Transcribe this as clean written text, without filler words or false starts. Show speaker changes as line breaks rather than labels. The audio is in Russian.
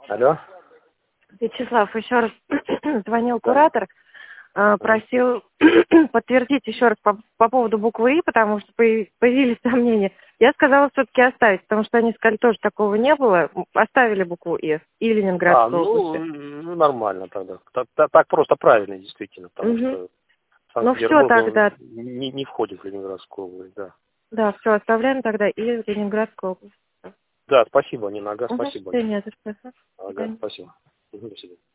Алло.
Вячеслав, еще раз звонил куратор, просил подтвердить еще раз по поводу буквы «И», потому что появились сомнения. Я сказала все-таки оставить, потому что они сказали, тоже такого не было. Оставили букву «И» и Ленинградской области.
Ну, нормально тогда. Так просто правильно, действительно, потому что
Ну все
Санкт-Петербург
тогда.
не входит в Ленинградскую область, да.
Да, все, оставляем тогда и Ленинградскую область.
Да, спасибо, Нина, ага, спасибо.
Нет, спасибо. До
Ага,
свидания.
спасибо. До свидания.